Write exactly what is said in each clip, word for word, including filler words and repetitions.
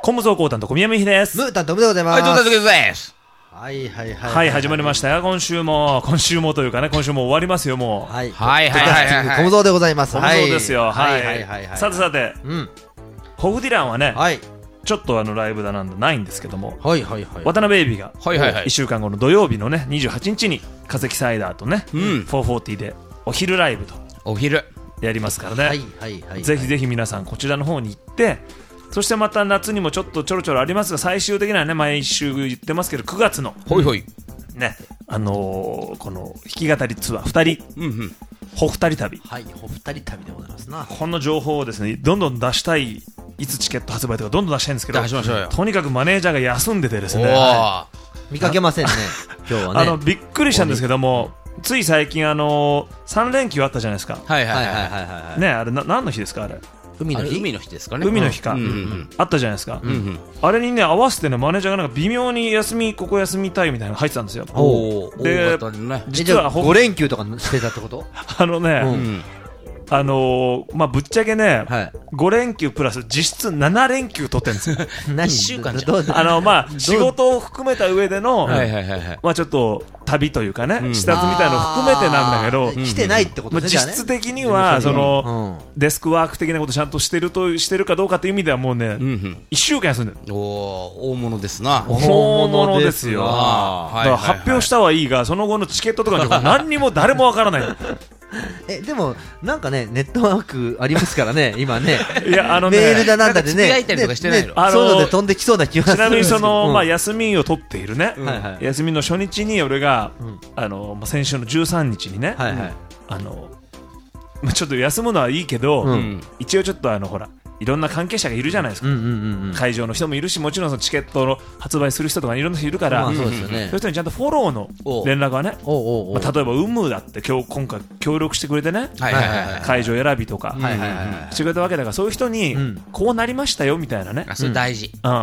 コムゾーコータンと小宮山秀です。 ムータンとムでございます。 はい、どうぞです。 はいはいはいはい、始まりましたよ。今週も今週もというかね、今週も終わりますよ。もうはいはいはいはいはい。 コムゾーでございます。 コムゾーですよ。 はいはいはいはい。 さてさて、 うん、 ホフディランはね、 はい、 ちょっとあのライブだなんだないんですけども、 はいはいはい。 渡辺エイビがはいはいはい。 いっしゅうかんごの土曜日のねにじゅうはちにちに化石サイダーとね、 うん、 フォーフォーティーでお昼ライブとお昼やりますからね。 はいはいはい。 ぜひぜひ皆さんこちらの方に行って。そしてまた夏にもちょっとちょろちょろありますが、最終的にはね毎週言ってますけどくがつのほいほいね、あのー、この弾き語りツアーふたり、 うんうん、 ほふたり旅、 はい、ほふたり旅でございますな。 この情報をですねどんどん出したい、いつチケット発売とかどんどん出したいんですけど、 出しましょうよ。 とにかくマネージャーが休んでてですね、 はい、見かけませんね今日はね。 あのびっくりしたんですけども、つい最近あのー、さんれんきゅうあったじゃないですか。 はいはいはいはい。 ね、あれな何の日ですかあれ。 海の日、 海の日ですかね。 海の日か、 うんうんうん、 あったじゃないですか、 うんうん、 あれにね合わせてねマネージャーがなんか微妙に休みここ休みたいみたいなの入ってたんですよ。 おで、 ね、 実はごれんきゅうとかしてたってことあのね、うんあのー、まあぶっちゃけね、はい、ごれんきゅうプラス実質ななれんきゅう取ってるんですよ何いっしゅうかんじゃん。 あのまあ仕事を含めた上での、 はいはいはいはい、 まあちょっと旅というかね、うん、視察みたいなのを含めてなんだけど、 来てないってことですね。 まあ、実質的にはその、うん、デスクワーク的なことちゃんとしてるとしてるかどうかという意味ではもうね、うんうん、いっしゅうかん休んでる。 お大物ですな。 大物ですよ。だから発表したはいいが、その後のチケットとかの情報何にも誰もわからないえでもなんかねネットワークありますからね今ね。 いやあのねメールだなんだでね、 つぶやいたりとかしてないの、 ねね、そういうので飛んできそうな気がする。 ちなみにその、 うん、 まあ休みを取っているね、 うんはいはい、 休みの初日に俺が、うん、あの先週のじゅうさんにちにね、 はいはい、 あのちょっと休むのはいいけど、うん、一応ちょっとあのほらいろんな関係者がいるじゃないですか、うんうんうんうん、会場の人もいるし、もちろんそのチケットの発売する人とかいろんな人いるから、まあそうですよね、そういう人にちゃんとフォローの連絡がね、おうおうおう、まあ、例えばウムだって今日今回協力してくれてね、はいはいはいはい、会場選びとか、はいはいはい、してくれたわけだから、そういう人に、うん、こうなりましたよみたいなね、 あそれ大事、 うんうん、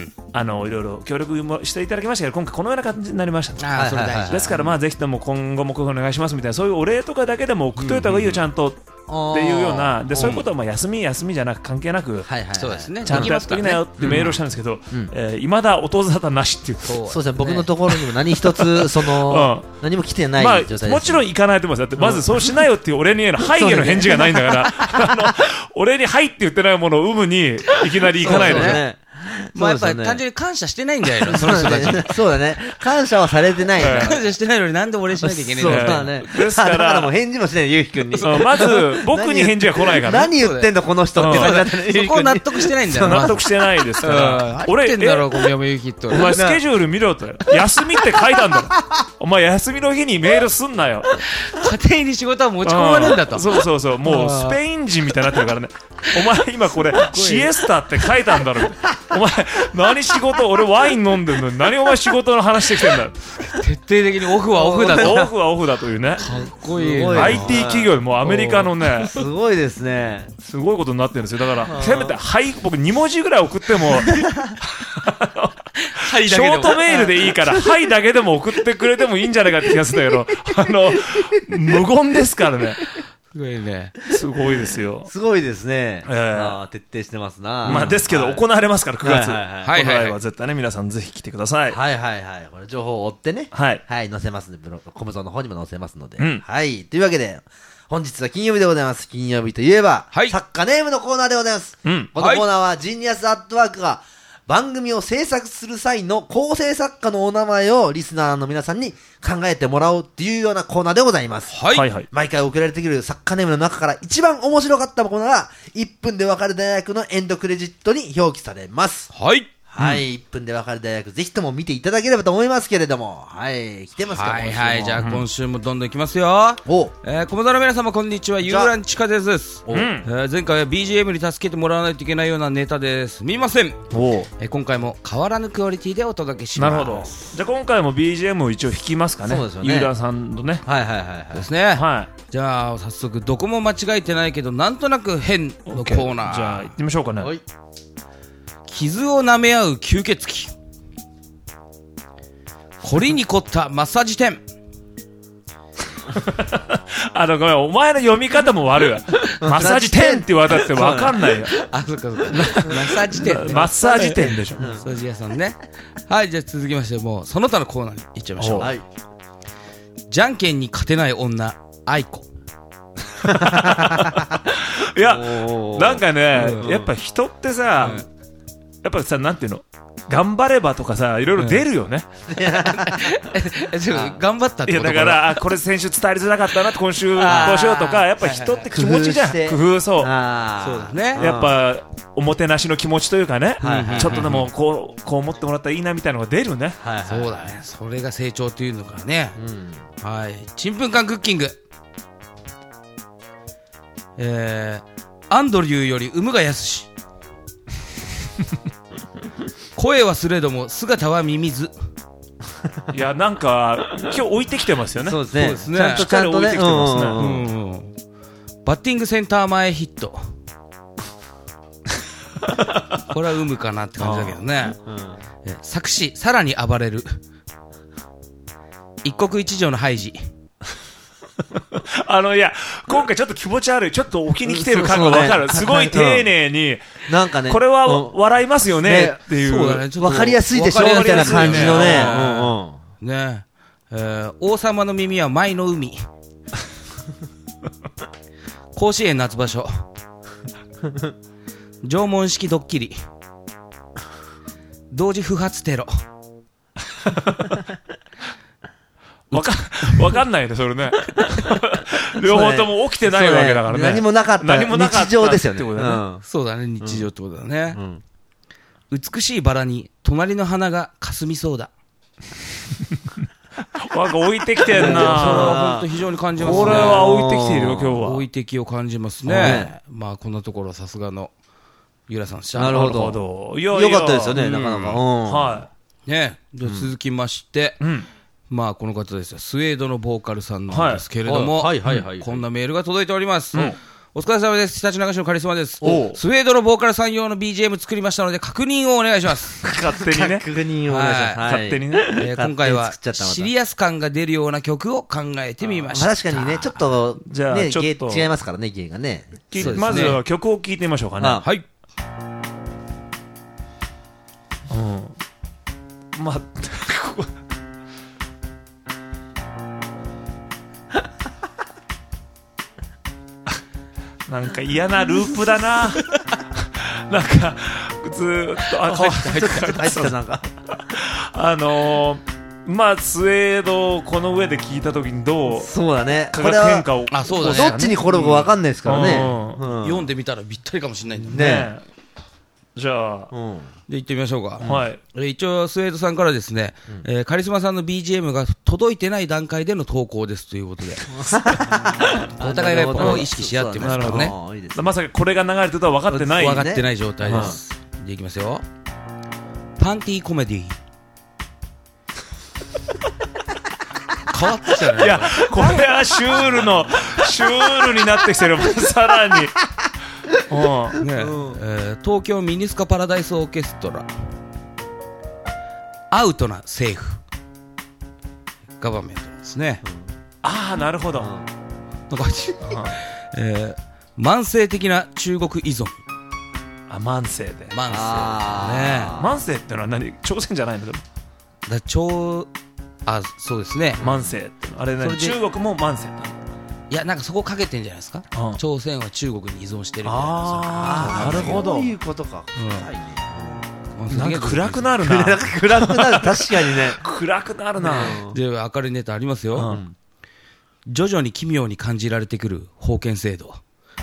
あのいろいろ協力もしていただきましたけど今回このような感じになりました、 あそれ大事ですから、まあぜひとも今後もこういうのお願いしますみたいな、そういうお礼とかだけでも送っといた方がいいよ、ちゃんとっていうようなで、そういうことはまあ休み休みじゃなく関係なく、はいはいはい、 そうですね、 ちゃんとやってきなよってメールをしたんですけど、うんえー、未だ音沙汰なしっていう。 そうですね、僕のところにも何一つその、うん、何も来てない状態です、ね、 まあ、もちろん行かないと思います。だってまずそうしないよっていう俺にへのはいへの返事がないんだからあの俺にはいって言ってないものを有無にいきなり行かないでね。 まあやっぱり単純に感謝してないんだよその人たち。 そうだね、感謝はされてない、 感謝してないのになんで俺しなきゃいけないんだよ。 そうだね、 ですからだからもう返事もしないゆうきくんに、 まず僕に返事が来ないから何言ってんだこの人って感じだったね。 そこを納得してないんだよ。 納得してないですから俺言ってんだろ小宮山ゆうきと、 お前スケジュール見ろと、休みって書いたんだろお前休みの日にメールすんなよ。 家庭に仕事は持ち込まれるんだと。 そうそうそう、もうスペイン人みたいになってるからね。お前今これシエスタって書いたんだろ。お前何仕事、俺ワイン飲んでんのに何お前仕事の話してきてんだよ。 徹底的にオフはオフだと。 オフはオフだというね。かっこいい。 アイティー 企業でもうアメリカのね、 すごいですね。 すごいことになってるんですよ。だからせめてはい僕にもじぐらい送ってもはいショートメールでいいからはいだけでも送ってくれてもいいんじゃないかって気がするんだけど、あの無言ですからね。 すごいね。 すごいですよ。 すごいですね。 えー、 あ徹底してますな。 まあですけど、はい、行われますからくがつ。 はいはいはい。 このライブは絶対ね皆さんぜひ来てください。 はいはいはい。これ情報を追ってね。 はい。 はい、載せますので、コムゾーの方にも載せますので。 うん、 はい。というわけで、本日は金曜日でございます。金曜日といえば、はい、作家ネームのコーナーでございます。うん。このコーナーは、ジーニアスアットワークが、番組を制作する際の構成作家のお名前をリスナーの皆さんに考えてもらおうっていうようなコーナーでございます。 はい。はい、 毎回送られてくる作家ネームの中から一番面白かったものがいっぷんでわかる大学のエンドクレジットに表記されます。 はい。 はい、うん、いっぷんでわかる大学ぜひとも見ていただければと思いますけれども、はい、来てますか。 はいはい、じゃあ今週もどんどんいきますよ。お、えー、コモダの皆様こんにちは、ユーランチカです。お、うん、えー、前回は ビージーエム に助けてもらわないといけないようなネタですみません。お、えー、今回も変わらぬクオリティでお届けします。 なるほど。じゃあ今回も ビージーエム を一応弾きますかね。 そうですよね。 ユーランさんのね。 はいはいはいはい。 ですね。はい。じゃあ早速どこも間違えてないけどなんとなく変のコーナー。 じゃあ行ってみましょうかね。はい。 傷を舐め合う吸血鬼、凝りに凝ったマッサージ店、 あのごめん、お前の読み方も悪いわ。マッサージ店って言われたって分かんないよ。 あ、そっかそっか。マッサージ店、ね、 マッサージ店でしょ。 マッサージ屋さんね。はい、じゃあ続きましてもうその他のコーナーに行っちゃいましょう。はい、じゃんけんに勝てない女、愛子。 いや、なんかね、うん、やっぱ人ってさ、うん、やっぱさ、なんていうの、頑張ればとかさ、いろいろ出るよね。 うん、頑張ったってこと。 いやだからこれ先週伝えりづらかったなって今週こうしようとか、やっぱ人って気持ちじゃん。工夫、そう。そうだね。 やっぱおもてなしの気持ちというかね、ちょっとでもこうこう思ってもらったらいいなみたいなのが出るね。 そうだね。それが成長というのかね。はい。ちんぷんかんクッキング。えー、アンドリューより産むがやすし。声はすれども姿はミミズ。 いや、なんか今日置いてきてますよね。 そうですね。そうですね。 ちゃんとちゃんと置いてきてますね。うんうん、バッティングセンター前ヒット。これは産むかなって感じだけどね。うん、作詞さらに暴れる。一国一城のハイジ。 あのいや今回ちょっと気持ち悪い、ちょっと置きに来てる感が分かる。すごい丁寧になんかね、 これは笑いますよねっていう、 分かりやすいでしょみたいな感じのね。 ねえ、王様の耳は舞の海。甲子園夏場所。縄文式ドッキリ。同時不発テロ。 わか, わかんないね、それね。両方とも起きてないわけだからね。 何もなかった日常ですよね。 そうだね、日常ってことだね。うん、美しいバラに隣の花が霞みそうだ。 なんか置いてきてんな。それは本当非常に感じますね。 これは置いてきているよ、今日は。 置いてきを感じますね。まあこんなところさすがのゆらさんでした。 なるほど。よかったですよね、なかなか。 はい。ね、じゃ続きまして。まあこの方ですよ、スウェードのボーカルさんなんですけれども、こんなメールが届いております。うん、お疲れ様です。常陸流しのカリスマです。スウェードのボーカルさん用の ビージーエム 作りましたので確認をお願いします。 勝手にね。 確認をお願いします。 勝手にね。 えー、今回はシリアス感が出るような曲を考えてみました。 確かにね、ちょっとじゃあね、違いますからね、芸がね。 まずは曲を聴いてみましょうかね。 はい。 うん。まあ。なんか嫌なループだな。なんかずーっとあ入って入って入ってなんかあのー、まあスウェードこの上で聞いた時にどうそうだね化学変化をあそうだねどっちに転ぶか分かんないですからね、 うんうん、読んでみたらぴったりかもしれないんだね。ねじゃあ、 うん、で行ってみましょうか。 はい。 え一応スウェードさんからですね、うんえー、カリスマさんの ビージーエム が届いてない段階での投稿ですということで、お互いがやっぱ意識し合ってますからね。 まさかこれが流れてるとは分かってない、 ね、分かってない状態です。うん、でいきますよ。パンティーコメディ。変わってきたね。 いやこれはシュールのシュールになってきてる。さらに。ねうんえー、東京ミニスカパラダイスオーケストラアウトな政府ガバメントですね、うん、 ああなるほど、うん、 なんか、えー、慢性的な中国依存。 あ慢性で慢性ね。慢性ってのは何、朝鮮じゃないのでもだ超あそうですね慢性ってのあれね中国も慢性なの。 いやなんかそこかけてんじゃないですか、うん、朝鮮は中国に依存してるみたいな。 ああなるほどそういうことか、 うん、なんか暗くなるな暗くなる確かにね暗くなるな、 うん、で明るいネタありますよ、うん、徐々に奇妙に感じられてくる封建制度。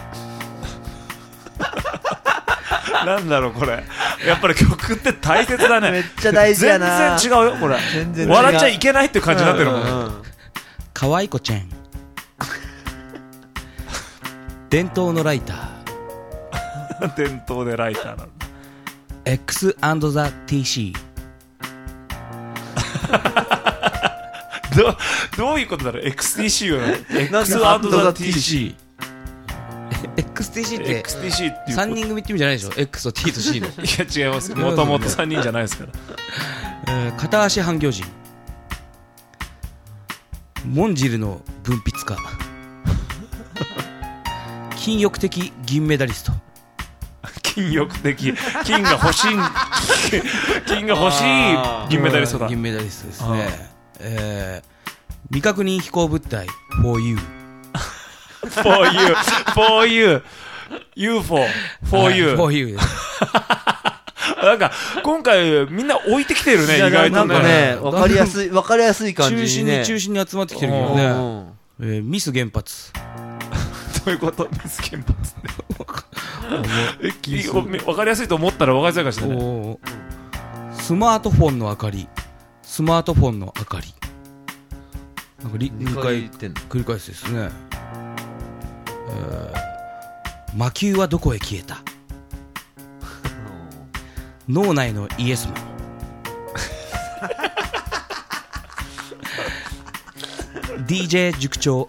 なんだろうこれやっぱり曲って大切だね。 めっちゃ大事やな。 全然違うよこれ。全然違う。笑っちゃいけないって感じになってるもん、うんうん、 かわいこちゃん伝統のライター伝統でライターなんだ。 X& ザ・ ティーシー ど, どういうことだろう エックスティーシー は X& ザ・ ティーシー エックスティーシー ってエックスティーシー っていうさんにん組って意味じゃないでしょ X と T と C の。 いや違いますよもともとさんにんじゃないですから、 えー、片足半魚人モンジルの分泌家金欲的銀メダリスト金欲的金が欲しい金が欲しい銀メダリストだ。 銀メダリストですね。えー、未確認飛行物体 for you for you for you ユーフォー for you for you なんか今回みんな置いてきてるね。意外とね。 なんかね、わかりやすいわかりやすい感じにね。 中心に中心に集まってきてるけどね。えー、ミス原発。 どういうこと？ミス原発ってわかりやすいと思ったらわかりづらいかもしれない。 スマートフォンの明かり、スマートフォンの明かり。なんかにかい繰り返すですね。えー、魔球はどこへ消えた？脳内のイエスマンディージェー 塾長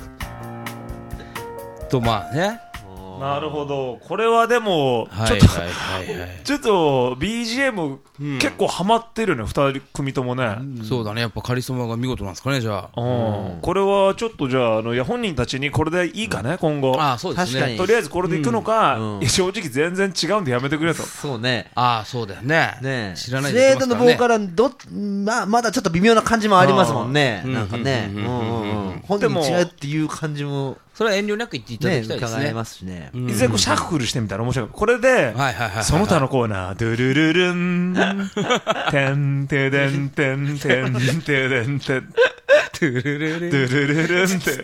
とまあね。 なるほど。これはでもちょっとちょっと ビージーエム 結構ハマってるね、二人組ともね。 そうだね。やっぱカリスマが見事なんですかね。じゃあこれはちょっとじゃああのいや本人たちにこれでいいかね今後。 ああそうですね。 とりあえずこれでいくのか、正直全然違うんでやめてくれと。 そうね。 ああそうだよね。 ね知らないで。スレードのボーカルどままだちょっと微妙な感じもありますもんね。なんかね。本人違うっていう感じも。 それは遠慮なく言っていただきたいですね。 伺えますしね。 いずれこうシャッフルしてみたら面白い。これでその他のコーナードゥルルルンテンテデンテンテンテデンテンドゥルルルンドゥルルルンって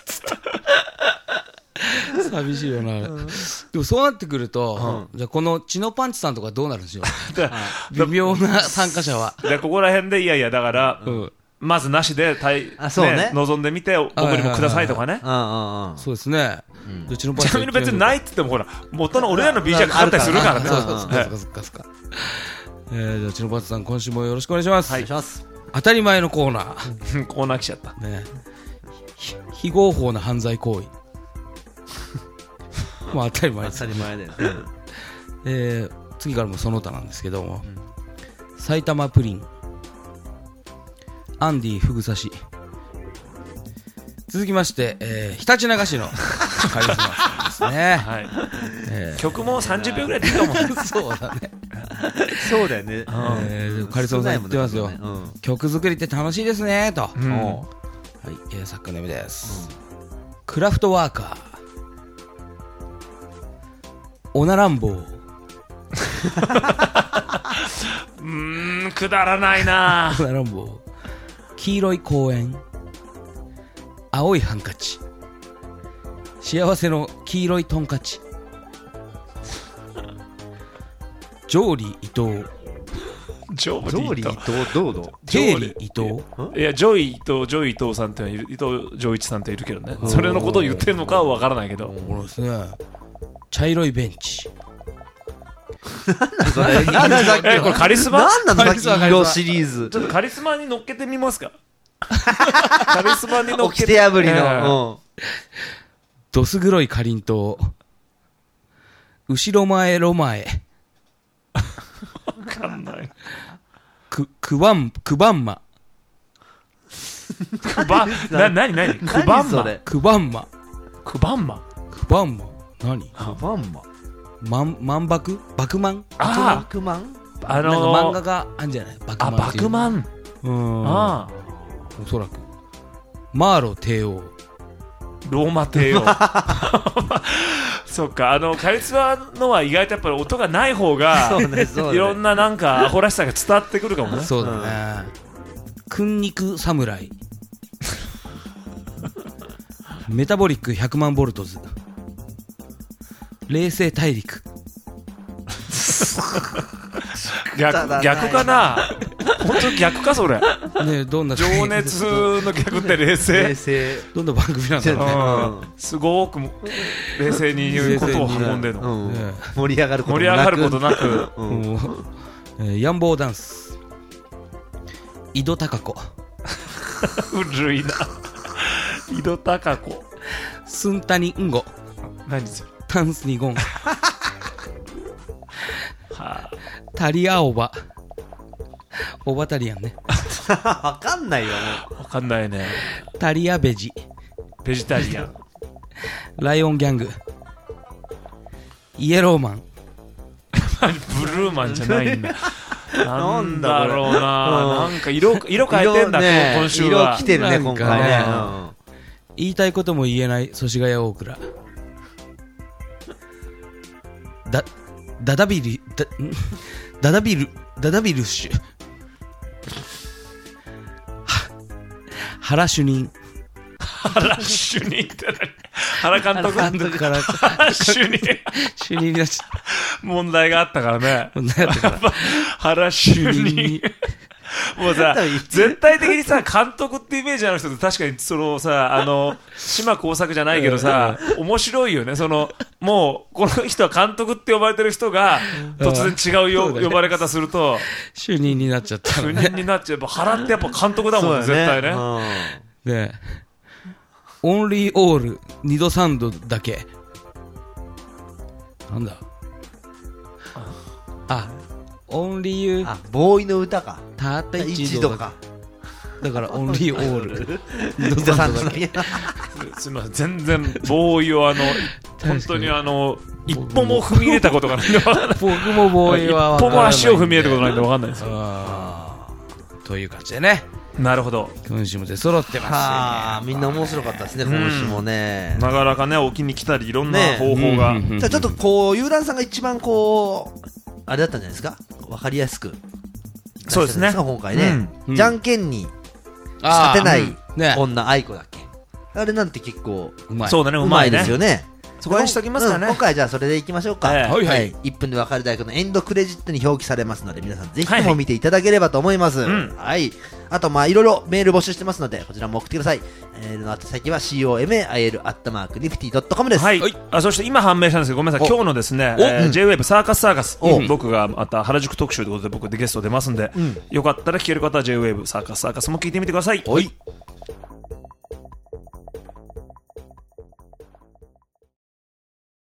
寂しいよな。でもそうなってくると、じゃあこのチノパンチさんとかどうなるんですよ。微妙な参加者は。 でここら辺でいやいやだからまずなしで望んでみて僕にもくださいとかね。 そうですね。 ちなみに別にないって言ってもほら元の俺らの ビージーエム かかったりするからね。 そうそうそうそうそう。えー、じゃあチノパンチさん今週もよろしくお願いします。 はい。 当たり前のコーナー。 コーナー来ちゃった。 ね。非合法な犯罪行為。まあ当たり前です。 当たり前だよね。 えー、次からもその他なんですけども、埼玉プリン。アンディ・フグサシ。続きまして、えー、ひたちなか市のカリスマさんですね。はい。 えー、曲もさんじゅうびょうぐらいでいいと思う。 そうだね。 そうだよね。 えー、カリスマさん言ってますよ。ねうん、曲作りって楽しいですねと。うん、はい、えー、作家の意味です、うん。クラフトワーカー。オナランボー。 うーん、くだらないな。 オナランボー。黄色い公園。青いハンカチ。幸せの黄色いトンカチ。ジョーリー伊藤。 ジョーリー伊藤どうどテーリ伊藤。 いやジョイ伊藤ジョイ伊藤さんっている、伊藤丈一さんっているけどね。それのことを言ってるのかはわからないけど。 これですね。茶色いベンチ。 なんだそれ。 えこれカリスマ？ なんなのさっき色シリーズ。 ちょっとカリスマに乗っけてみますか。カリスマに乗っけて。 掟破りの。 どす黒いかりんとう。後ろ前ロ前。 わかんない。 く、くばん、くばんま。 くば、な、なになにくばんま。 くばんま。 くばんま。 くばんま。なにくばんま。 まん、万博バクマンああ、バクマンあのー、漫画があるんじゃないバクマン。 あ、バクマン。 うん。ああ。おそらく。マーロ帝王。 ローマ帝王。そっか、あの、カリスマのは意外とやっぱり音がない方が、そうねそうね、いろんななんかアホらしさが伝わってくるかもね。 そうだね。くんにく侍。メタボリックひゃくまんボルトズ。冷静大陸。 逆、逆かな。本当逆かそれ。 ねどんな情熱の逆って冷静。 冷静。 どんな番組なんだろうね。すごく冷静に言うことを運んでるの。 盛り上がることなく。 盛り上がることなく。 ヤンボーダンス。井戸貴子。 古いな。井戸貴子。 スンタニンゴ。 何それ。 タンスニゴン。タリアオバ。オバタリアンね。 わかんないよね。 わかんないね。 タリアベジ。 ベジタリアン。 ライオンギャング。イエローマン。 ブルーマンじゃないんだ。なんだろうな、なんか色色変えてんだ、ね、今週は。 色来てるね、今回ね。うん、 言いたいことも言えない祖師ヶ谷大倉。だ、ダダビル、だ、ダダビル、ダダビルッシュ。原主任。 原主任って何？原監督監督から主任主任になっちゃった。 問題があったからね。 問題あったから。 原主任。もうさ、絶対的にさ、監督ってイメージある人って確かにそのさ、あの、島耕作じゃないけどさ、面白いよね。その、もう、この人は監督って呼ばれてる人が、突然違うよ、ね、呼ばれ方すると、 主任になっちゃった、 ね。主任になっちゃう。やっぱ原ってやっぱ監督だもんね、絶対ね。 ねオンリーオール、二度三度だけ。なんだあ、オンリーユー。 あ、ボーイの歌か。 たった一度か。だからオンリーオール。二度三度だけ。 すみません、全然ボーイをあの、本当にあの、一歩も踏み入れたことがないんで分かんない。 僕もボーイは一歩も足を踏み入れたことないんで分かんないですよ。 という感じでね。 なるほど。 今週も出揃ってますよ、ね。 はあ、みんな面白かったですね、今週もね。 なかなかね、沖に来たりいろんな方法が。 じゃあちょっとこう、遊覧さんが一番こう、あれだったんじゃないですか、わかりやすく。 そうですね。 今回ね、じゃんけんに勝てない女愛子だっけ。あれなんて結構うまい。そうだね、 うまいですよね。 そこにしときますかね。 今回じゃあそれでいきましょうか。 はいはい。 いっぷんでわかる大学のエンドクレジットに表記されますので、皆さんぜひとも見ていただければと思います。はい。あとまあいろいろメール募集してますので、こちらも送ってください。メールの宛先は コマイル アットマークニフティドットコム です。 はい。あ、そして今判明したんですけど、ごめんなさい。今日のですね、J-ウェーブ サーカスサーカス、僕がまた原宿特集ということで僕でゲスト出ますんで、よかったら聞ける方は J-ウェーブ サーカスサーカスも聞いてみてください。 はい。